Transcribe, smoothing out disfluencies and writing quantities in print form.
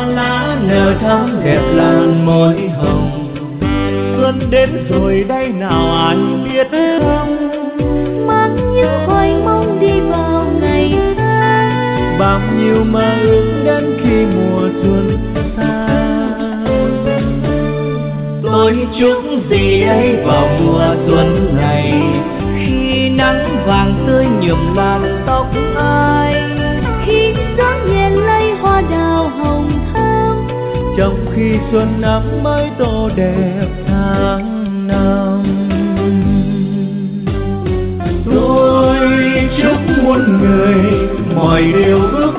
lá nở thắm đẹp làn môi hồng. Xuân đến rồi đây nào ai biết không, mang những hoài mong đi vào ngày xa. bao nhiêu mơ ước đến khi mùa xuân xa. Tôi chúc gì ấy vào mùa xuân này, Khi nắng vàng tươi nhuộm làn tóc ai, khi gió nhẹ lay hoa đào hồng thắm, trong khi xuân ấm mới tô đẹp tháng năm. tôi chúc muôn người mọi điều ước